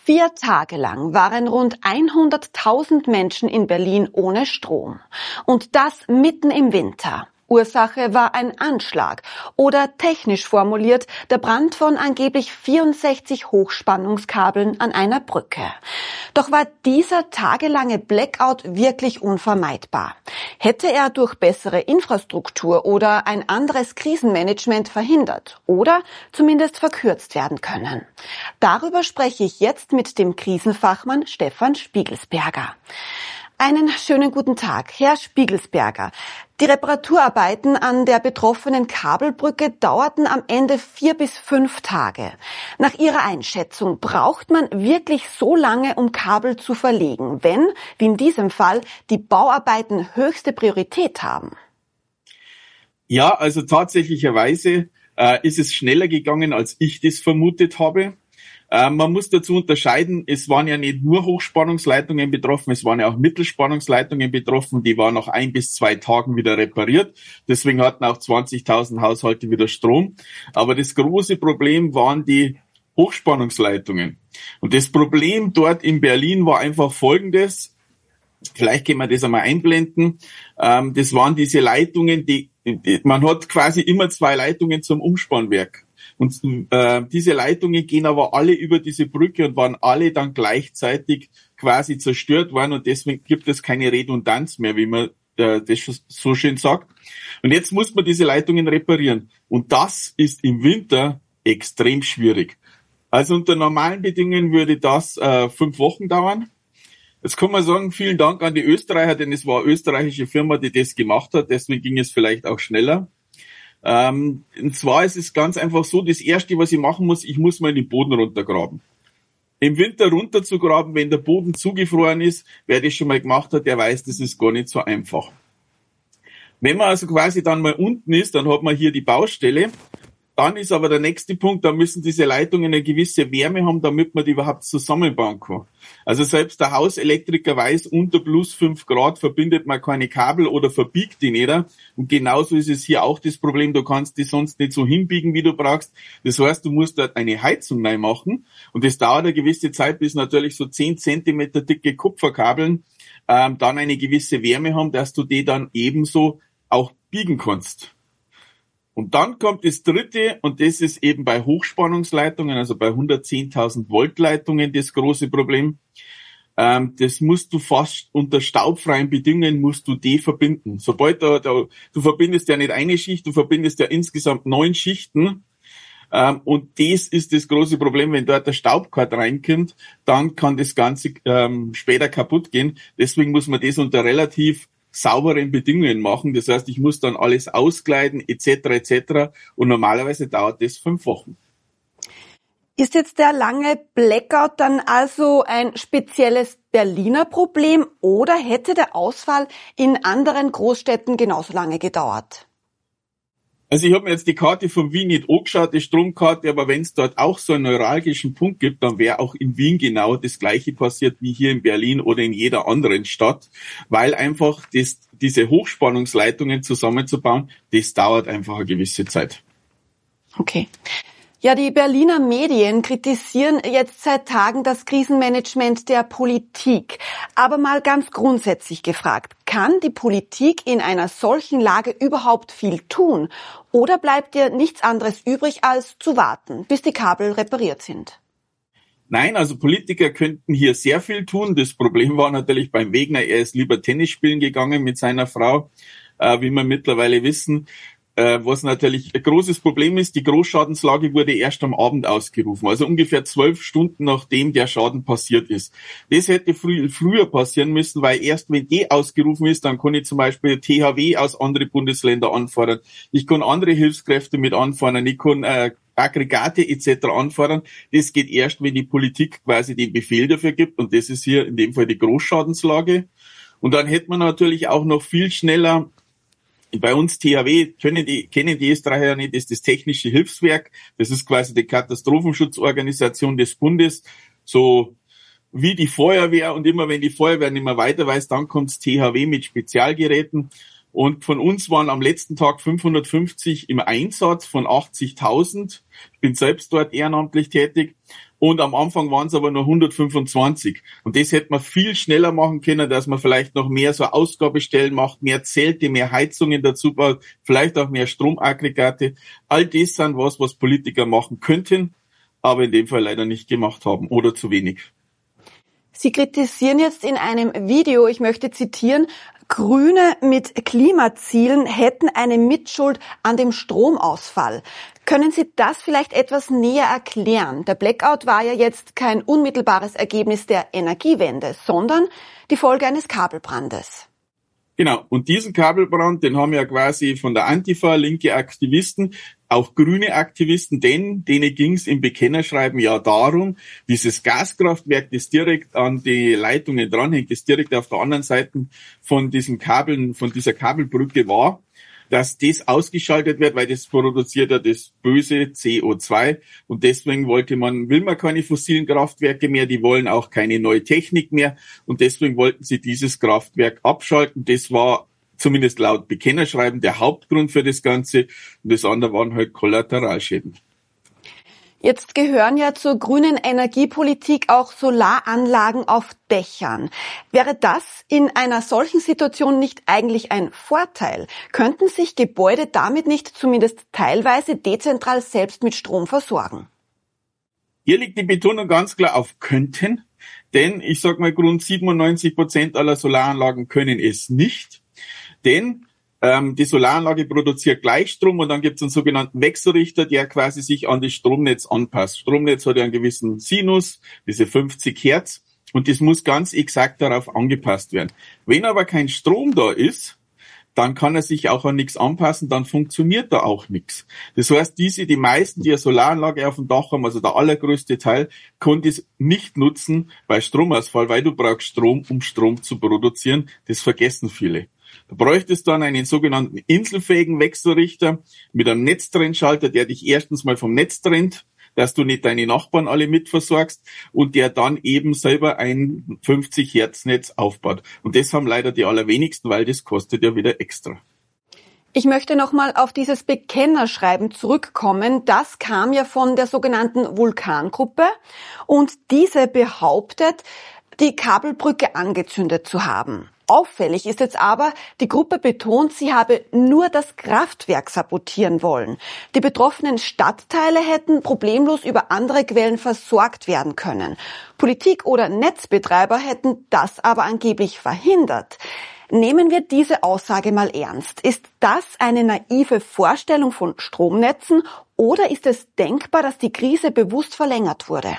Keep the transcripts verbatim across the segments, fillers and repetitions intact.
Vier Tage lang waren rund hunderttausend Menschen in Berlin ohne Strom. Und das mitten im Winter. Ursache war ein Anschlag oder technisch formuliert der Brand von angeblich vierundsechzig Hochspannungskabeln an einer Brücke. Doch war dieser tagelange Blackout wirklich unvermeidbar? Hätte er durch bessere Infrastruktur oder ein anderes Krisenmanagement verhindert oder zumindest verkürzt werden können? Darüber spreche ich jetzt mit dem Krisenfachmann Stefan Spiegelsberger. Einen schönen guten Tag, Herr Spiegelsberger. Die Reparaturarbeiten an der betroffenen Kabelbrücke dauerten am Ende vier bis fünf Tage. Nach Ihrer Einschätzung, braucht man wirklich so lange, um Kabel zu verlegen, wenn, wie in diesem Fall, die Bauarbeiten höchste Priorität haben? Ja, also tatsächlicherweise äh, ist es schneller gegangen, als ich das vermutet habe. Man muss dazu unterscheiden, es waren ja nicht nur Hochspannungsleitungen betroffen, es waren ja auch Mittelspannungsleitungen betroffen, die waren nach ein bis zwei Tagen wieder repariert. Deswegen hatten auch zwanzigtausend Haushalte wieder Strom. Aber das große Problem waren die Hochspannungsleitungen. Und das Problem dort in Berlin war einfach folgendes, vielleicht können wir das einmal einblenden, das waren diese Leitungen, die, man hat quasi immer zwei Leitungen zum Umspannwerk. Und äh, diese Leitungen gehen aber alle über diese Brücke und waren alle dann gleichzeitig quasi zerstört worden und deswegen gibt es keine Redundanz mehr, wie man äh, das so schön sagt. Und jetzt muss man diese Leitungen reparieren und das ist im Winter extrem schwierig. Also unter normalen Bedingungen würde das äh, fünf Wochen dauern. Jetzt kann man sagen, vielen Dank an die Österreicher, denn es war eine österreichische Firma, die das gemacht hat, deswegen ging es vielleicht auch schneller. Ähm, und zwar ist es ganz einfach so, das Erste, was ich machen muss, ich muss mal in den Boden runtergraben. Im Winter runterzugraben, wenn der Boden zugefroren ist, wer das schon mal gemacht hat, der weiß, das ist gar nicht so einfach. Wenn man also quasi dann mal unten ist, dann hat man hier die Baustelle. Dann ist aber der nächste Punkt, da müssen diese Leitungen eine gewisse Wärme haben, damit man die überhaupt zusammenbauen kann. Also selbst der Hauselektriker weiß, unter plus fünf Grad verbindet man keine Kabel oder verbiegt die nicht. Und genauso ist es hier auch das Problem, du kannst die sonst nicht so hinbiegen, wie du brauchst. Das heißt, du musst dort eine Heizung rein machen. Und das dauert eine gewisse Zeit, bis natürlich so zehn Zentimeter dicke Kupferkabeln ähm, dann eine gewisse Wärme haben, dass du die dann ebenso auch biegen kannst. Und dann kommt das Dritte, und das ist eben bei Hochspannungsleitungen, also bei hundertzehntausend Volt Leitungen das große Problem. Ähm, das musst du fast unter staubfreien Bedingungen musst du die verbinden. Sobald da, da, du verbindest ja nicht eine Schicht, du verbindest ja insgesamt neun Schichten. Ähm, und das ist das große Problem, wenn dort der Staubkord reinkommt, dann kann das Ganze ähm, später kaputt gehen. Deswegen muss man das unter relativ sauberen Bedingungen machen. Das heißt, ich muss dann alles auskleiden et cetera et cetera. Und normalerweise dauert das fünf Wochen. Ist jetzt der lange Blackout dann also ein spezielles Berliner Problem oder hätte der Ausfall in anderen Großstädten genauso lange gedauert? Also ich habe mir jetzt die Karte von Wien nicht angeschaut, die Stromkarte, aber wenn es dort auch so einen neuralgischen Punkt gibt, dann wäre auch in Wien genau das Gleiche passiert wie hier in Berlin oder in jeder anderen Stadt, weil einfach das, diese Hochspannungsleitungen zusammenzubauen, das dauert einfach eine gewisse Zeit. Okay. Ja, die Berliner Medien kritisieren jetzt seit Tagen das Krisenmanagement der Politik. Aber mal ganz grundsätzlich gefragt, kann die Politik in einer solchen Lage überhaupt viel tun? Oder bleibt ihr nichts anderes übrig, als zu warten, bis die Kabel repariert sind? Nein, also Politiker könnten hier sehr viel tun. Das Problem war natürlich beim Wegner, er ist lieber Tennis spielen gegangen mit seiner Frau, äh, wie wir mittlerweile wissen. Was natürlich ein großes Problem ist, die Großschadenslage wurde erst am Abend ausgerufen, also ungefähr zwölf Stunden nachdem der Schaden passiert ist. Das hätte früh, früher passieren müssen, weil erst wenn die ausgerufen ist, dann kann ich zum Beispiel T H W aus anderen Bundesländern anfordern. Ich kann andere Hilfskräfte mit anfordern, ich kann äh, Aggregate et cetera anfordern. Das geht erst, wenn die Politik quasi den Befehl dafür gibt und das ist hier in dem Fall die Großschadenslage. Und dann hätte man natürlich auch noch viel schneller. Bei uns T H W kennen die, kennen die Österreicher ja nicht, das ist das Technische Hilfswerk. Das ist quasi die Katastrophenschutzorganisation des Bundes, so wie die Feuerwehr. Und immer wenn die Feuerwehr nicht mehr weiter weiß, dann kommt das T H W mit Spezialgeräten. Und von uns waren am letzten Tag fünfhundertfünfzig im Einsatz von achtzigtausend. Ich bin selbst dort ehrenamtlich tätig. Und am Anfang waren es aber nur hundertfünfundzwanzig. Und das hätte man viel schneller machen können, dass man vielleicht noch mehr so Ausgabestellen macht, mehr Zelte, mehr Heizungen dazu baut, vielleicht auch mehr Stromaggregate. All das sind was, was Politiker machen könnten, aber in dem Fall leider nicht gemacht haben oder zu wenig. Sie kritisieren jetzt in einem Video, ich möchte zitieren, Grüne mit Klimazielen hätten eine Mitschuld an dem Stromausfall. Können Sie das vielleicht etwas näher erklären? Der Blackout war ja jetzt kein unmittelbares Ergebnis der Energiewende, sondern die Folge eines Kabelbrandes. Genau, und diesen Kabelbrand, den haben ja quasi von der Antifa linke Aktivisten, auch grüne Aktivisten, denn denen ging es im Bekennerschreiben ja darum, dieses Gaskraftwerk, das direkt an die Leitungen dranhängt, das direkt auf der anderen Seite von diesen Kabeln, von dieser Kabelbrücke war, dass das ausgeschaltet wird, weil das produziert ja das böse C O zwei und deswegen wollte man, will man keine fossilen Kraftwerke mehr, die wollen auch keine neue Technik mehr und deswegen wollten sie dieses Kraftwerk abschalten. Das war zumindest laut Bekennerschreiben der Hauptgrund für das Ganze und das andere waren halt Kollateralschäden. Jetzt gehören ja zur grünen Energiepolitik auch Solaranlagen auf Dächern. Wäre das in einer solchen Situation nicht eigentlich ein Vorteil? Könnten sich Gebäude damit nicht zumindest teilweise dezentral selbst mit Strom versorgen? Hier liegt die Betonung ganz klar auf könnten, denn ich sag mal, rund siebenundneunzig Prozent aller Solaranlagen können es nicht, denn Ähm, die Solaranlage produziert Gleichstrom und dann gibt es einen sogenannten Wechselrichter, der quasi sich an das Stromnetz anpasst. Stromnetz hat ja einen gewissen Sinus, diese fünfzig Hertz, und das muss ganz exakt darauf angepasst werden. Wenn aber kein Strom da ist, dann kann er sich auch an nichts anpassen, dann funktioniert da auch nichts. Das heißt, diese, die meisten, die eine Solaranlage auf dem Dach haben, also der allergrößte Teil, können das nicht nutzen bei Stromausfall, weil du brauchst Strom, um Strom zu produzieren. Das vergessen viele. Du bräuchtest dann einen sogenannten inselfähigen Wechselrichter mit einem Netztrennschalter, der dich erstens mal vom Netz trennt, dass du nicht deine Nachbarn alle mitversorgst und der dann eben selber ein fünfzig Hertz Netz aufbaut. Und das haben leider die allerwenigsten, weil das kostet ja wieder extra. Ich möchte nochmal auf dieses Bekennerschreiben zurückkommen. Das kam ja von der sogenannten Vulkangruppe und diese behauptet, die Kabelbrücke angezündet zu haben. Auffällig ist jetzt aber, die Gruppe betont, sie habe nur das Kraftwerk sabotieren wollen. Die betroffenen Stadtteile hätten problemlos über andere Quellen versorgt werden können. Politik oder Netzbetreiber hätten das aber angeblich verhindert. Nehmen wir diese Aussage mal ernst. Ist das eine naive Vorstellung von Stromnetzen oder ist es denkbar, dass die Krise bewusst verlängert wurde?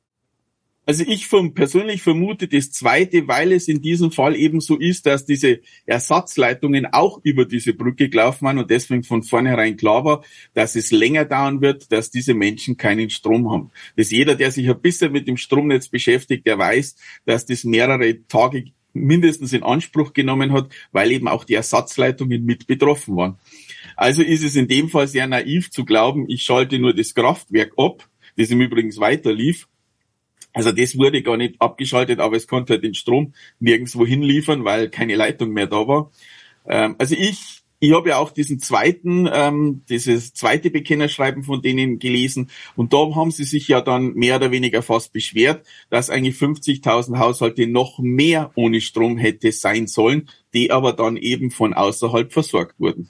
Also ich persönlich vermute das Zweite, weil es in diesem Fall eben so ist, dass diese Ersatzleitungen auch über diese Brücke gelaufen waren und deswegen von vornherein klar war, dass es länger dauern wird, dass diese Menschen keinen Strom haben. Das jeder, der sich ein bisschen mit dem Stromnetz beschäftigt, der weiß, dass das mehrere Tage mindestens in Anspruch genommen hat, weil eben auch die Ersatzleitungen mit betroffen waren. Also ist es in dem Fall sehr naiv zu glauben, ich schalte nur das Kraftwerk ab, das im Übrigen weiter lief. Also das wurde gar nicht abgeschaltet, aber es konnte den Strom nirgendwo hinliefern, weil keine Leitung mehr da war. Ähm, also ich, ich habe ja auch diesen zweiten, ähm, dieses zweite Bekennerschreiben von denen gelesen und da haben sie sich ja dann mehr oder weniger fast beschwert, dass eigentlich fünfzigtausend Haushalte noch mehr ohne Strom hätte sein sollen, die aber dann eben von außerhalb versorgt wurden.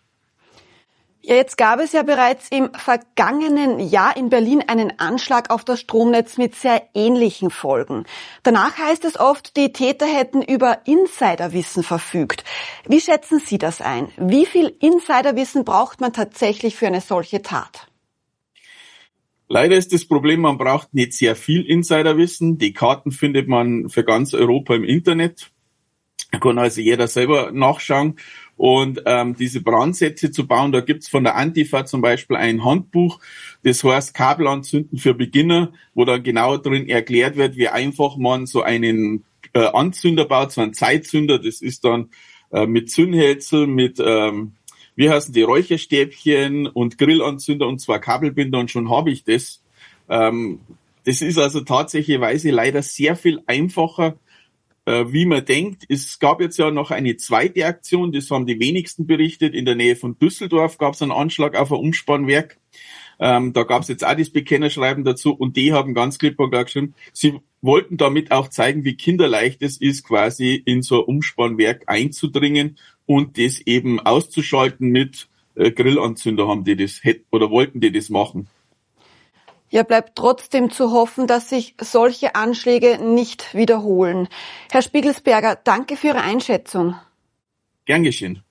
Ja, jetzt gab es ja bereits im vergangenen Jahr in Berlin einen Anschlag auf das Stromnetz mit sehr ähnlichen Folgen. Danach heißt es oft, die Täter hätten über Insiderwissen verfügt. Wie schätzen Sie das ein? Wie viel Insiderwissen braucht man tatsächlich für eine solche Tat? Leider ist das Problem, man braucht nicht sehr viel Insiderwissen. Die Karten findet man für ganz Europa im Internet. Da kann also jeder selber nachschauen. Und ähm, diese Brandsätze zu bauen, da gibt's von der Antifa zum Beispiel ein Handbuch, das heißt Kabelanzünden für Beginner, wo dann genau drin erklärt wird, wie einfach man so einen äh, Anzünder baut, so einen Zeitzünder. Das ist dann äh, mit Zündhölzel, mit, ähm, wie heißen die, Räucherstäbchen und Grillanzünder und zwar Kabelbinder und schon habe ich das. Ähm, das ist also tatsächlicherweise leider sehr viel einfacher, wie man denkt. Es gab jetzt ja noch eine zweite Aktion, das haben die wenigsten berichtet. In der Nähe von Düsseldorf gab es einen Anschlag auf ein Umspannwerk. Ähm, da gab es jetzt auch das Bekennerschreiben dazu und die haben ganz klipp und klar geschrieben, sie wollten damit auch zeigen, wie kinderleicht es ist, quasi in so ein Umspannwerk einzudringen und das eben auszuschalten mit äh, Grillanzünder haben die das hätten oder wollten die das machen. Ja, bleibt trotzdem zu hoffen, dass sich solche Anschläge nicht wiederholen. Herr Spiegelsberger, danke für Ihre Einschätzung. Gern geschehen.